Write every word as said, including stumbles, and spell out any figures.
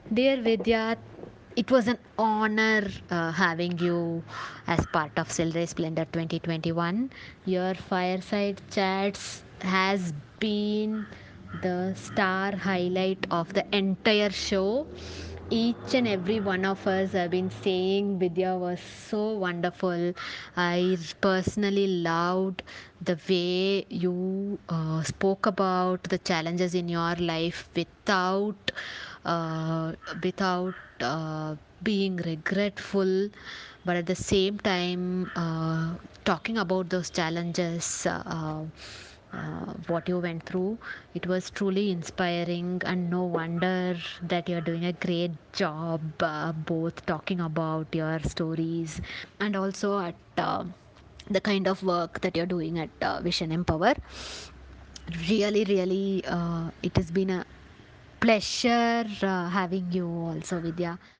Dear Vidya, it was an honor uh, having you as part of Silray Splendor twenty twenty-one. Your fireside chats has been the star highlight of the entire show. Each and every one of us have been saying Vidya was so wonderful. I personally loved the way you uh, spoke about the challenges in your life without uh, without uh, being regretful, but at the same time uh, talking about those challenges, uh, uh, what you went through. It was truly inspiring, and no wonder that you're doing a great job, uh, both talking about your stories and also at uh, the kind of work that you're doing at uh, Vision Empower. Really, really, uh, it has been a pleasure uh, having you also, Vidya.